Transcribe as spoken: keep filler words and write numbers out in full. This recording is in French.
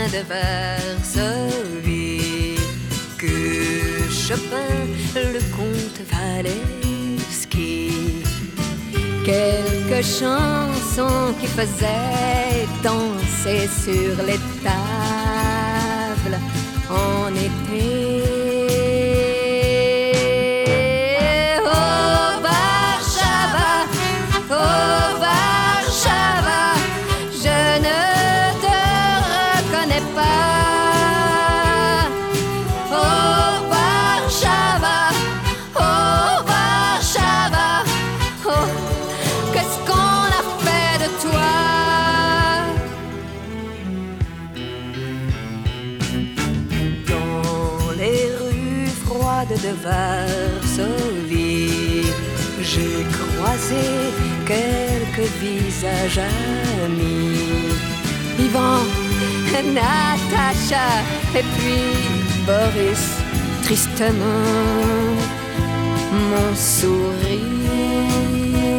de Varsovie que Chopin, le comte Walewski. Quelques chansons qui faisaient danser sur les tables en été. De Varsovie, j'ai croisé quelques visages amis. Ivan, Natacha et puis Boris, tristement, mon sourire.